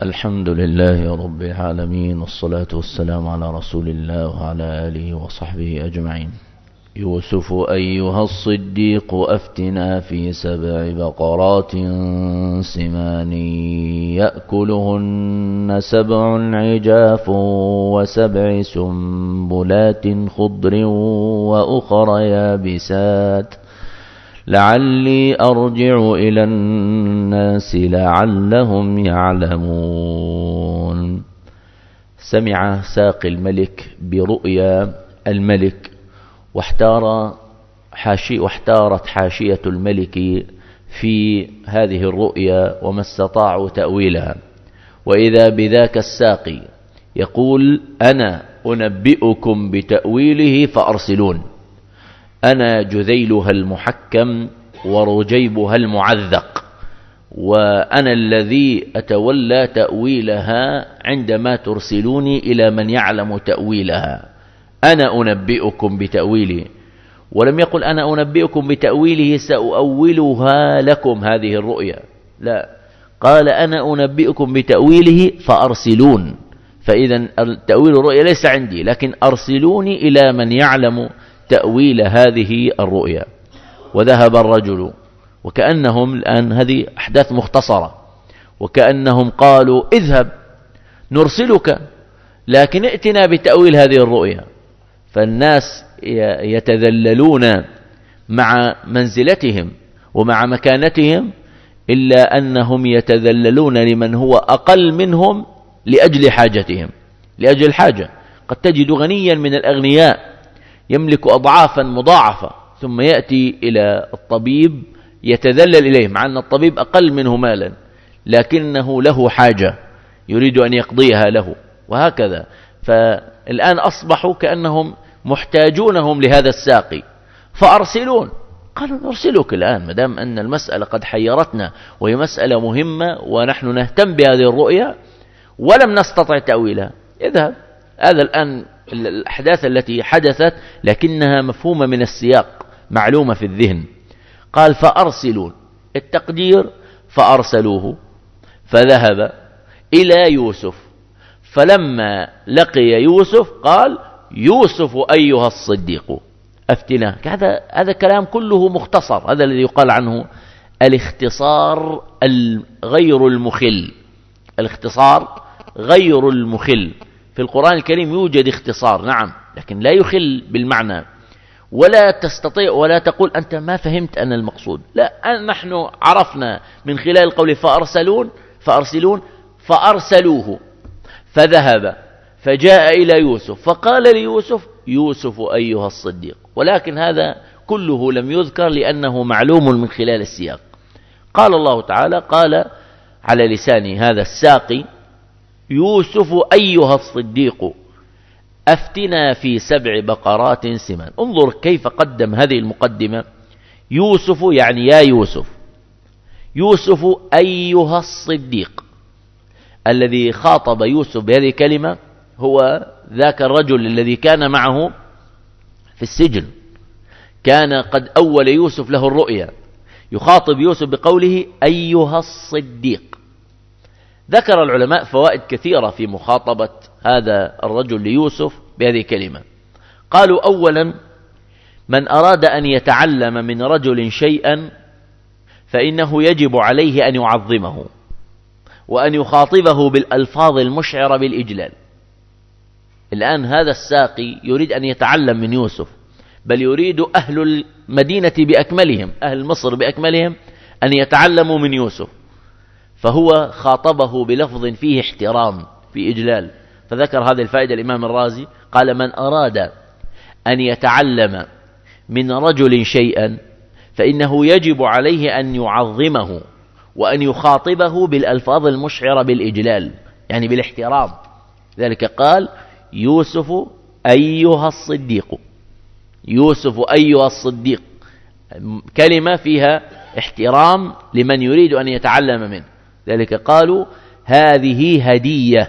الحمد لله رب العالمين، والصلاة والسلام على رسول الله وعلى آله وصحبه أجمعين. يوسف أيها الصديق أفتنا في 7 بقرات سمان يأكلهن 7 عجاف و7 سنبلات خضر وأخر يابسات لعلي أرجع إلى الناس لعلهم يعلمون. سمع ساقي الملك برؤيا الملك واحتارت حاشية الملك في هذه الرؤيا وما استطاعوا تأويلها، وإذا بذاك الساقي يقول: أنا أنبئكم بتأويله فأرسلون، أنا جذيلها المحكم ورجيبها المعذق، وأنا الذي أتولى تأويلها عندما ترسلوني إلى من يعلم تأويلها. أنا أنبئكم بتأويله، ولم يقل أنا أنبئكم بتأويله سأؤولها لكم هذه الرؤيا، لا، قال أنا أنبئكم بتأويله فأرسلون. فإذا تأويل الرؤيا ليس عندي، لكن أرسلوني إلى من يعلم تأويل هذه الرؤيا. وذهب الرجل، وكأنهم الآن هذه أحداث مختصرة، وكأنهم قالوا: اذهب نرسلك، لكن ائتنا بتأويل هذه الرؤيا. فالناس يتذللون مع منزلتهم ومع مكانتهم، إلا أنهم يتذللون لمن هو أقل منهم لأجل حاجتهم، لأجل الحاجة. قد تجد غنيا من الأغنياء يملك أضعافا مضاعفة، ثم يأتي إلى الطبيب يتذلل إليه، مع أن الطبيب أقل منه مالا، لكنه له حاجة يريد أن يقضيها له، وهكذا. فالآن أصبحوا كأنهم محتاجونهم لهذا الساقي، فأرسلون. قالوا: نرسلك الآن مدام أن المسألة قد حيرتنا، وهي مسألة مهمة ونحن نهتم بهذه الرؤيا ولم نستطع تأويلها، اذهب. هذا الآن الأحداث التي حدثت، لكنها مفهومة من السياق، معلومة في الذهن. قال: فأرسلون، التقدير فأرسلوه، فذهب إلى يوسف، فلما لقي يوسف قال: يوسف أيها الصديق أفتنا. هذا كلام كله مختصر، هذا الذي يقال عنه الاختصار غير المخل. الاختصار غير المخل. في القرآن الكريم يوجد اختصار، نعم، لكن لا يخل بالمعنى، ولا تستطيع ولا تقول أنت ما فهمت أن المقصود. لا، نحن عرفنا من خلال القول فأرسلون فأرسلوه، فذهب فجاء إلى يوسف فقال ليوسف: يوسف أيها الصديق. ولكن هذا كله لم يذكر لأنه معلوم من خلال السياق. قال الله تعالى، قال على لسان هذا الساقي: يوسف أيها الصديق أفتنا في 7 بقرات سمان. انظر كيف قدم هذه المقدمة. يوسف يعني يا يوسف. يوسف أيها الصديق. الذي خاطب يوسف بهذه الكلمة هو ذاك الرجل الذي كان معه في السجن، كان قد أول يوسف له الرؤيا، يخاطب يوسف بقوله أيها الصديق. ذكر العلماء فوائد كثيرة في مخاطبة هذا الرجل ليوسف بهذه الكلمة. قالوا: أولا، من أراد أن يتعلم من رجل شيئا فإنه يجب عليه أن يعظمه وأن يخاطبه بالألفاظ المشعرة بالإجلال. الآن هذا الساقي يريد أن يتعلم من يوسف، بل يريد أهل المدينة بأكملهم، أهل مصر بأكملهم، أن يتعلموا من يوسف، فهو خاطبه بلفظ فيه احترام، في إجلال. فذكر هذه الفائدة الإمام الرازي، قال: من أراد أن يتعلم من رجل شيئا فإنه يجب عليه أن يعظمه وأن يخاطبه بالألفاظ المشعرة بالإجلال، يعني بالاحترام. ذلك قال: يوسف أيها الصديق. يوسف أيها الصديق، كلمة فيها احترام لمن يريد أن يتعلم منه. ذلك قالوا: هذه هدية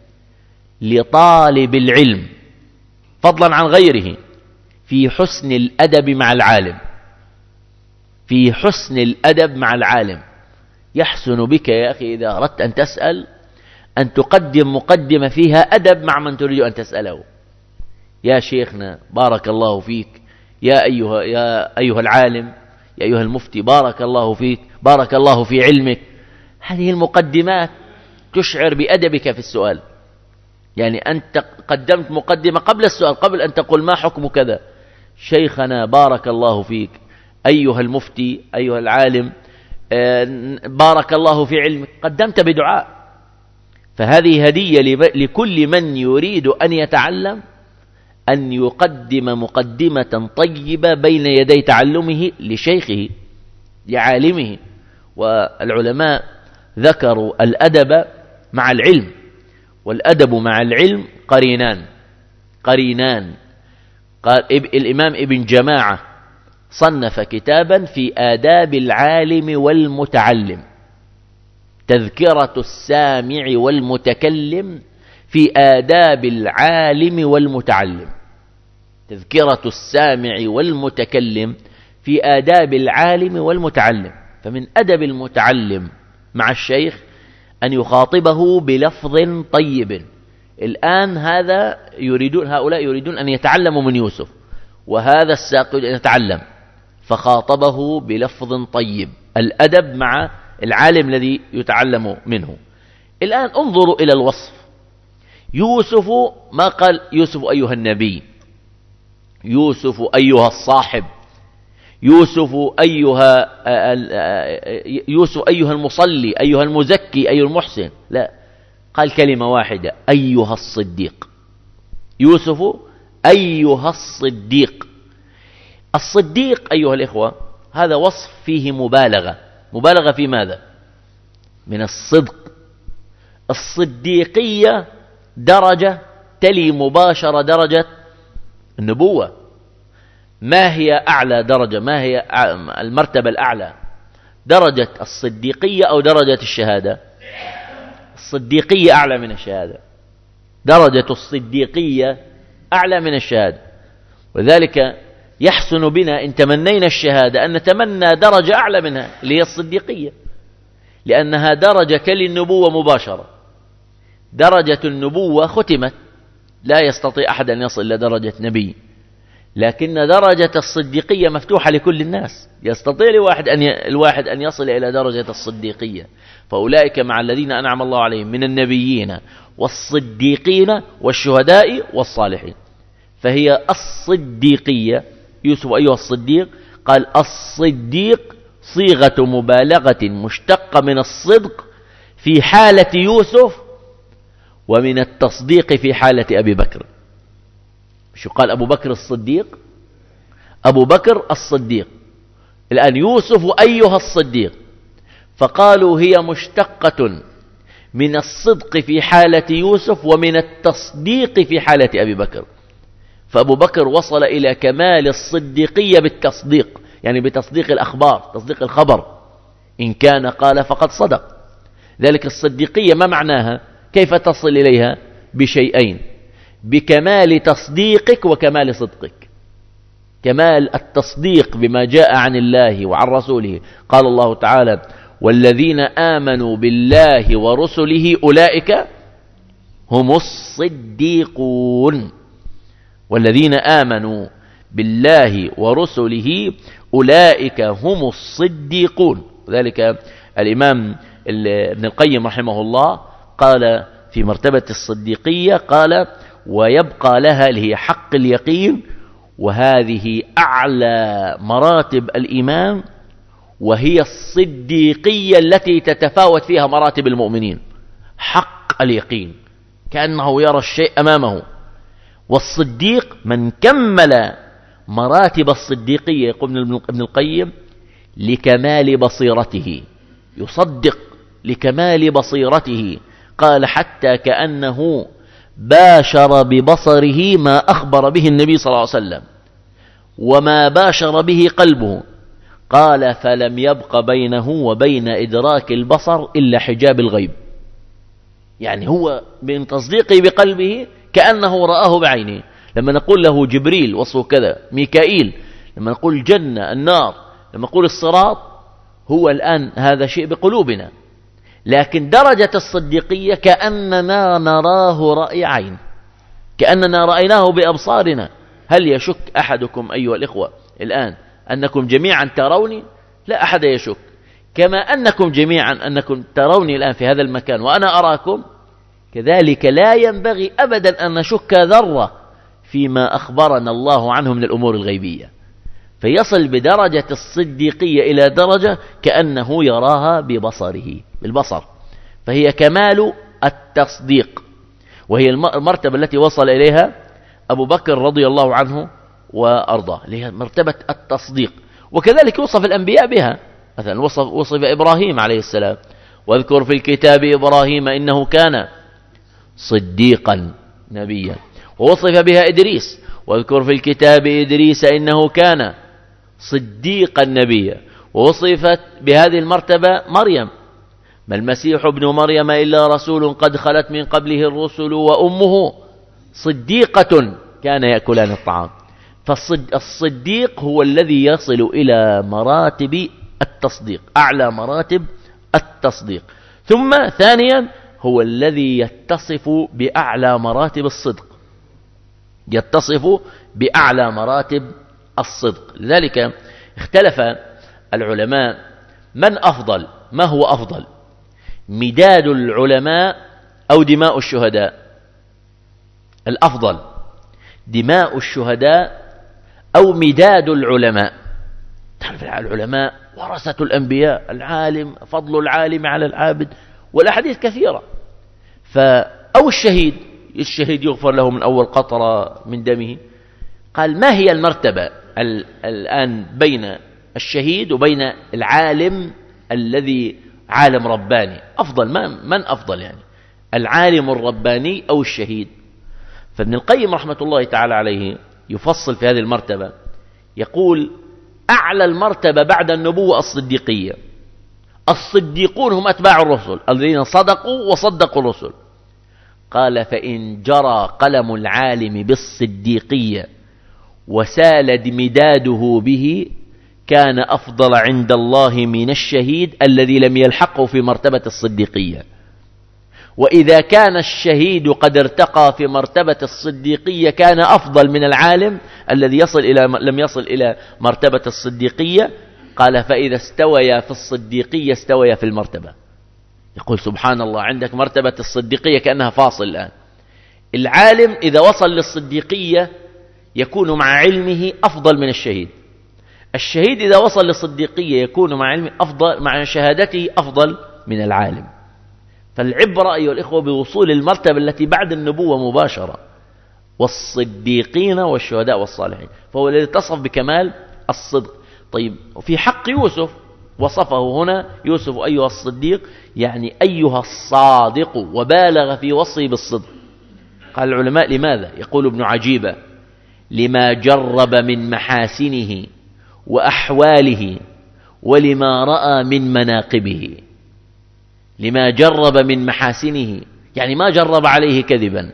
لطالب العلم فضلا عن غيره في حسن الأدب مع العالم. في حسن الأدب مع العالم. يحسن بك يا أخي إذا أردت أن تسأل أن تقدم مقدمة فيها أدب مع من تريد أن تسأله. يا شيخنا بارك الله فيك، يا أيها العالم، يا أيها المفتي بارك الله فيك، بارك الله في علمك. هذه المقدمات تشعر بأدبك في السؤال. يعني أنت قدمت مقدمة قبل السؤال، قبل أن تقول ما حكم كذا. شيخنا بارك الله فيك، أيها المفتي، أيها العالم، بارك الله في علمك، قدمت بدعاء. فهذه هدية لكل من يريد أن يتعلم، أن يقدم مقدمة طيبة بين يدي تعلمه لشيخه لعالمه. والعلماء ذكروا الأدب مع العلم، والأدب مع العلم قرينان. قال الإمام ابن جماعة صنف كتابا في آداب العالم والمتعلم، تذكرة السامع والمتكلم في آداب العالم والمتعلم. تذكرة السامع والمتكلم في آداب العالم والمتعلم. فمن أدب المتعلم مع الشيخ أن يخاطبه بلفظ طيب. الآن هؤلاء يريدون أن يتعلموا من يوسف، وهذا الساق يريد أن يتعلم، فخاطبه بلفظ طيب. الأدب مع العالم الذي يتعلم منه. الآن انظروا إلى الوصف. يوسف ما قال يوسف أيها النبي، يوسف أيها الصاحب، يوسف أيها المصلي، أيها المزكي، أيها المحسن. لا، قال كلمة واحدة: أيها الصديق. يوسف أيها الصديق. الصديق أيها الإخوة هذا وصف فيه مبالغة. مبالغة في ماذا؟ من الصدق. الصديقية درجة تلي مباشرة درجة النبوة. ما هي أعلى درجة؟ ما هي المرتبة الأعلى؟ درجة الصديقية أو درجة الشهادة؟ الصديقية أعلى من الشهادة. درجة الصديقية أعلى من الشهادة. وذلك يحسن بنا إن تمنينا الشهادة أن نتمنى درجة أعلى منها اللي هي الصديقية، لأنها درجة كالنبوة مباشرة. درجة النبوة ختمت، لا يستطيع أحد أن يصل إلى درجة نبي، لكن درجة الصديقية مفتوحة لكل الناس. يستطيع الواحد أن يصل إلى درجة الصديقية. فأولئك مع الذين أنعم الله عليهم من النبيين والصديقين والشهداء والصالحين. فهي الصديقية. يوسف أيها الصديق، قال الصديق صيغة مبالغة مشتقة من الصدق في حالة يوسف، ومن التصديق في حالة أبي بكر. شو قال أبو بكر الصديق؟ أبو بكر الصديق. الآن يوسف أيها الصديق، فقالوا هي مشتقة من الصدق في حالة يوسف ومن التصديق في حالة أبي بكر. فأبو بكر وصل إلى كمال الصديقية بالتصديق، يعني بتصديق الأخبار، تصديق الخبر. إن كان قال فقد صدق. ذلك الصديقية ما معناها؟ كيف تصل إليها؟ بشيئين: بكمال تصديقك وكمال صدقك. كمال التصديق بما جاء عن الله وعن رسوله. قال الله تعالى: والذين آمنوا بالله ورسله أولئك هم الصديقون. والذين آمنوا بالله ورسله أولئك هم الصديقون. ذلك الإمام ابن القيم رحمه الله قال في مرتبة الصديقية، قال: ويبقى لها اللي هي حق اليقين، وهذه أعلى مراتب الإيمان، وهي الصديقية التي تتفاوت فيها مراتب المؤمنين. حق اليقين كأنه يرى الشيء أمامه. والصديق من كمل مراتب الصديقية، يقول ابن القيم، لكمال بصيرته. يصدق لكمال بصيرته. قال: حتى كأنه باشر ببصره ما أخبر به النبي صلى الله عليه وسلم وما باشر به قلبه. قال: فلم يبق بينه وبين إدراك البصر إلا حجاب الغيب. يعني هو من تصديقه بقلبه كأنه رآه بعينه. لما نقول له جبريل وصفه كذا، ميكائيل، لما نقول الجنة، النار، لما نقول الصراط، هو الآن هذا شيء بقلوبنا، لكن درجة الصديقية كأننا نراه رأي عين، كأننا رأيناه بأبصارنا. هل يشك أحدكم أيها الإخوة الآن أنكم جميعا تروني؟ لا أحد يشك. كما أنكم جميعا أنكم تروني الآن في هذا المكان وأنا أراكم، كذلك لا ينبغي أبدا أن نشك ذرة فيما أخبرنا الله عنه من الأمور الغيبية. فيصل بدرجة الصديقية إلى درجة كأنه يراها ببصره، بالبصر. فهي كمال التصديق، وهي المرتبة التي وصل إليها أبو بكر رضي الله عنه وأرضاه، اللي هي مرتبة التصديق. وكذلك وصف الأنبياء بها، مثلا وصف إبراهيم عليه السلام: واذكر في الكتاب إبراهيم إنه كان صديقا نبيا. ووصف بها إدريس: واذكر في الكتاب إدريس إنه كان صديقا نبيا. ووصفت بهذه المرتبة مريم: ما المسيح ابن مريم إلا رسول قد خلت من قبله الرسل وأمه صديقة كان يأكلان الطعام. فالصديق هو الذي يصل إلى مراتب التصديق، أعلى مراتب التصديق. ثم ثانيا هو الذي يتصف بأعلى مراتب الصدق، يتصف بأعلى مراتب الصدق. لذلك اختلف العلماء من أفضل، ما هو أفضل، مداد العلماء أو دماء الشهداء؟ الأفضل دماء الشهداء أو مداد العلماء. تعرف العلماء ورثة الأنبياء، العالم فضل العالم على العابد، والأحاديث كثيرة. أو الشهيد يغفر له من أول قطرة من دمه. قال: ما هي المرتبة الآن بين الشهيد وبين العالم الذي عالم رباني؟ أفضل من أفضل يعني، العالم الرباني أو الشهيد؟ فابن القيم رحمة الله تعالى عليه يفصل في هذه المرتبة، يقول: أعلى المرتبة بعد النبوة الصديقية. الصديقون هم أتباع الرسل الذين صدقوا وصدقوا الرسل. قال: فإن جرى قلم العالم بالصديقية وسال مداده به كان أفضل عند الله من الشهيد الذي لم يلحقه في مرتبة الصديقية. وإذا كان الشهيد قد ارتقى في مرتبة الصديقية كان أفضل من العالم الذي لم يصل إلى مرتبة الصديقية. قال: فإذا استويا في الصديقية استويا في المرتبة. يقول: سبحان الله، عندك مرتبة الصديقية كأنها فاصل الآن. العالم إذا وصل للصديقية يكون مع علمه أفضل من الشهيد. الشهيد إذا وصل للصديقية يكون مع علمه أفضل، مع شهادته أفضل من العالم. فالعبرة أيها الإخوة بوصول المرتبة التي بعد النبوة مباشرة، والصديقين والشهداء والصالحين، فهو الذي اتصف بكمال الصدق. طيب، وفي حق يوسف وصفه هنا يوسف أيها الصديق، يعني أيها الصادق، وبالغ في وصفه بالصدق. قال العلماء: لماذا؟ يقول ابن عجيبة: لما جرب من محاسنه وأحواله ولما رأى من مناقبه. لما جرب من محاسنه يعني ما جرب عليه كذبا،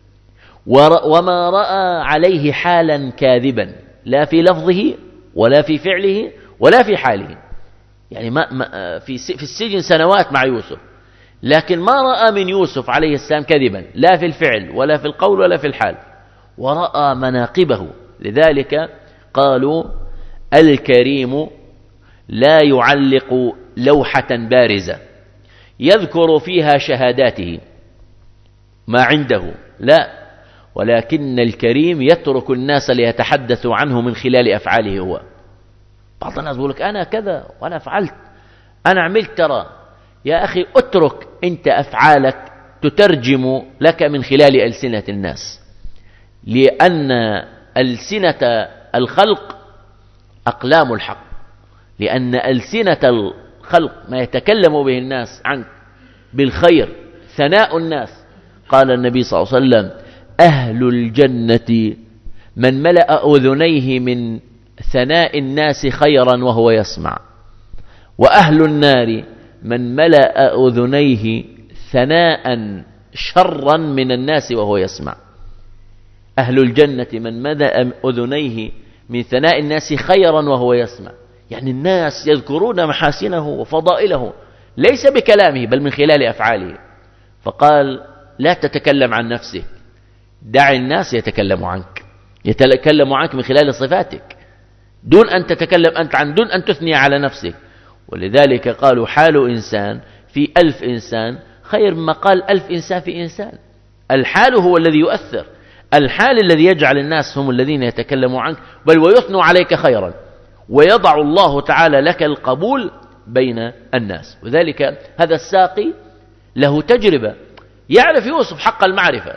وما رأى عليه حالا كاذبا، لا في لفظه ولا في فعله ولا في حاله. يعني في السجن سنوات مع يوسف، لكن ما رأى من يوسف عليه السلام كذبا، لا في الفعل ولا في القول ولا في الحال، ورأى مناقبه. لذلك قالوا: الكريم لا يعلق لوحة بارزة يذكر فيها شهاداته ما عنده، لا، ولكن الكريم يترك الناس ليتحدثوا عنه من خلال أفعاله هو. بعض الناس يقول لك: أنا كذا وأنا فعلت، أنا عملت. ترى يا أخي، اترك أنت أفعالك تترجم لك من خلال ألسنة الناس، لأن ألسنة الخلق أقلام الحق، لأن ألسنة الخلق ما يتكلم به الناس عنك بالخير، ثناء الناس. قال النبي صلى الله عليه وسلم: أهل الجنة من ملأ أذنيه من ثناء الناس خيرا وهو يسمع، وأهل النار من ملأ أذنيه ثناء شرا من الناس وهو يسمع. أهل الجنة من ملأ أذنيه من ثناء الناس خيرا وهو يسمع، يعني الناس يذكرون محاسنه وفضائله، ليس بكلامه بل من خلال أفعاله. فقال لا تتكلم عن نفسك، دع الناس يتكلموا عنك، يتكلموا عنك من خلال صفاتك، دون أن تتكلم أنت دون أن تثني على نفسك. ولذلك قالوا حال إنسان في 1000 إنسان خير مما قال 1000 إنسان في إنسان. الحال هو الذي يؤثر، الحال الذي يجعل الناس هم الذين يتكلموا عنك بل ويثنوا عليك خيرا، ويضع الله تعالى لك القبول بين الناس. وذلك هذا الساقي له تجربة، يعرف يوسف حق المعرفة،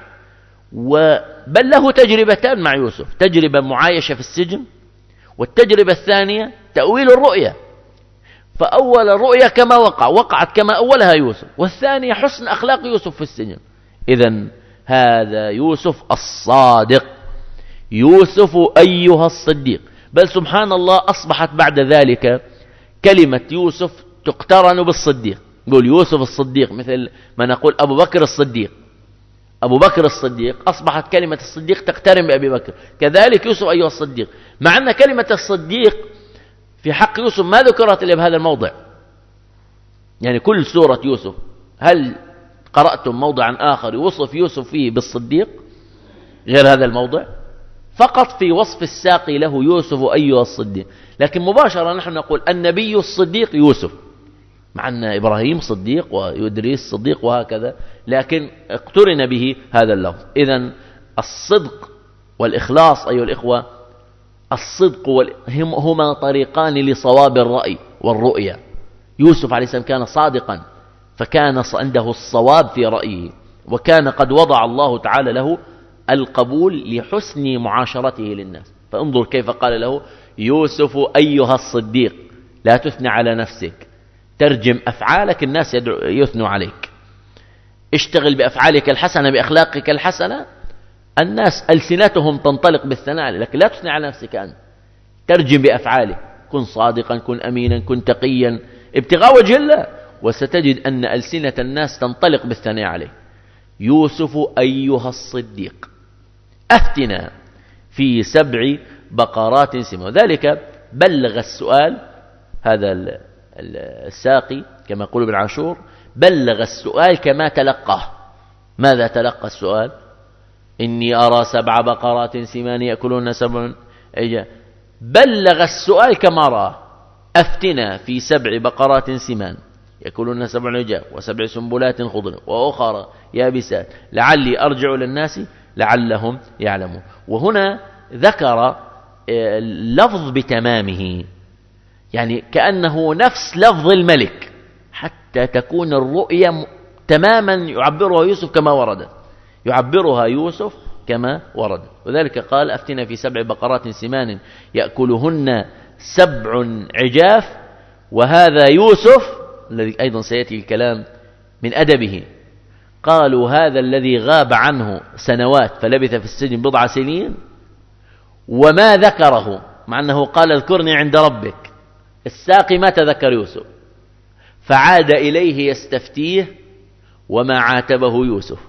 بل له تجربتان مع يوسف، تجربة معايشة في السجن، والتجربة الثانية تأويل الرؤيا. فأول الرؤيا كما وقعت كما أولها يوسف، والثانية حسن أخلاق يوسف في السجن. إذن هذا يوسف الصادق، يوسف أيها الصديق. بل سبحان الله أصبحت بعد ذلك كلمة يوسف تقترن بالصديق، نقول يوسف الصديق مثل ما نقول أبو بكر الصديق. أبو بكر الصديق أصبحت كلمة الصديق تقترن بأبي بكر، كذلك يوسف أيها الصديق، مع أن كلمة الصديق في حق يوسف ما ذكرت إلا بهذا الموضع. يعني كل سورة يوسف هل قرأتم موضعا آخر يوصف يوسف فيه بالصديق غير هذا الموضع؟ فقط في وصف الساقي له يوسف أيها الصديق. لكن مباشرة نحن نقول النبي الصديق يوسف، مع أن إبراهيم صديق وإدريس صديق وهكذا، لكن اقترن به هذا اللفظ. إذن الصدق والإخلاص أيها الإخوة، الصدق هما طريقان لصواب الرأي والرؤية. يوسف عليه السلام كان صادقا، فكان عنده الصواب في رأيه، وكان قد وضع الله تعالى له القبول لحسن معاشرته للناس. فانظر كيف قال له يوسف أيها الصديق، لا تثني على نفسك، ترجم أفعالك الناس يثنوا عليك، اشتغل بأفعالك الحسنة بأخلاقك الحسنة، الناس ألسنتهم تنطلق بالثناء، لكن لا تثني على نفسك أنت، ترجم بأفعالك، كن صادقا، كن أمينا، كن تقيا، ابتغاء وجه الله، وستجد أن ألسنة الناس تنطلق بالثناء عليه. يوسف أيها الصديق أفتنا في 7 بقرات سمان. وذلك بلغ السؤال، هذا الساقي كما يقول ابن عاشور بلغ السؤال كما تلقاه. ماذا تلقى السؤال؟ إني أرى 7 بقرات سمان يأكلون 7 عجاف. بلغ السؤال كما رأى، أفتنا في 7 بقرات سمان يأكلون 7 عجاف و7 سنبلات خضر وأخرى يابسات لعلي أرجع للناس لعلهم يعلمون. وهنا ذكر اللفظ بتمامه، يعني كأنه نفس لفظ الملك، حتى تكون الرؤيا تماما يعبرها يوسف كما ورد، يعبرها يوسف كما ورد. وذلك قال أفتنا في 7 بقرات سمان يأكلهن 7 عجاف. وهذا يوسف الذي أيضا سيأتي الكلام من أدبه، قالوا هذا الذي غاب عنه سنوات فلبث في السجن 10 سنين وما ذكره، مع أنه قال اذكرني عند ربك. الساقي ما تذكر يوسف، فعاد إليه يستفتيه وما عاتبه يوسف،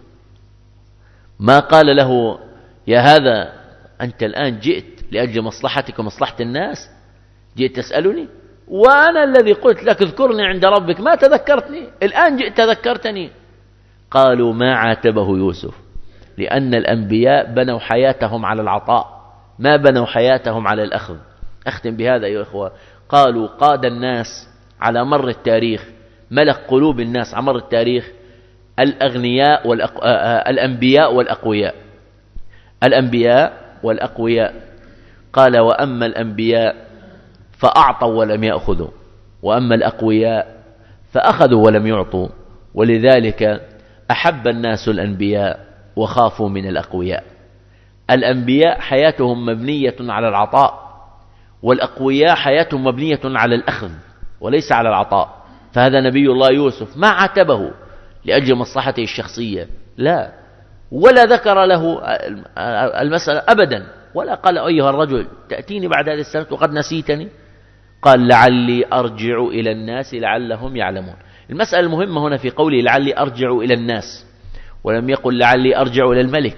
ما قال له يا هذا أنت الآن جئت لأجل مصلحتك ومصلحة الناس، جئت تسألني وأنا الذي قلت لك اذكرني عند ربك ما تذكرتني، الآن جئت تذكرتني. قالوا ما عاتبه يوسف، لأن الأنبياء بنوا حياتهم على العطاء، ما بنوا حياتهم على الأخذ. أختم بهذا أيها الأخوة. قالوا قاد الناس على مر التاريخ، ملك قلوب الناس على مر التاريخ الأغنياء الأنبياء والأقوياء. الأنبياء والأقوياء. قال وأما الأنبياء فأعطوا ولم يأخذوا، وأما الأقوياء فأخذوا ولم يعطوا. ولذلك أحب الناس الأنبياء وخافوا من الأقوياء. الأنبياء حياتهم مبنية على العطاء، والأقوياء حياتهم مبنية على الأخذ وليس على العطاء. فهذا نبي الله يوسف ما عاتبه لأجل مصلحته الشخصية، لا، ولا ذكر له المسألة أبدا، ولا قال أيها الرجل تأتيني بعد هذه السنة وقد نسيتني. قال لعلي أرجع إلى الناس لعلهم يعلمون. المسألة المهمة هنا في قوله لعلي أرجع إلى الناس، ولم يقل لعلي أرجع إلى الملك،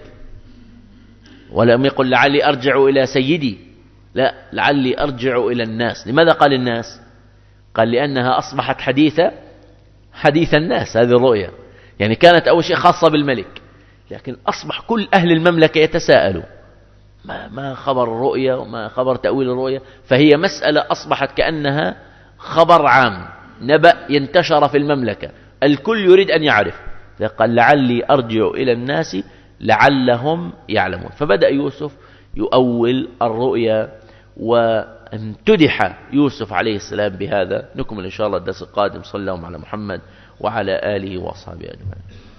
ولم يقل لعلي أرجع إلى سيدي، لا، لعلي أرجع إلى الناس. لماذا قال الناس؟ قال لأنها أصبحت حديثة حديث الناس هذه الرؤيا، يعني كانت أول شيء خاصة بالملك، لكن أصبح كل أهل المملكة يتساءلوا ما خبر الرؤيا وما خبر تأويل الرؤيا، فهي مسألة أصبحت كأنها خبر عام، نبأ ينتشر في المملكة، الكل يريد أن يعرف. قال لعلي أرجع إلى الناس لعلهم يعلمون. فبدأ يوسف يؤول الرؤيا، وامتدح يوسف عليه السلام بهذا. نكمل إن شاء الله الدرس القادم. صلى الله على محمد وعلى آله وأصحابه أجمعين.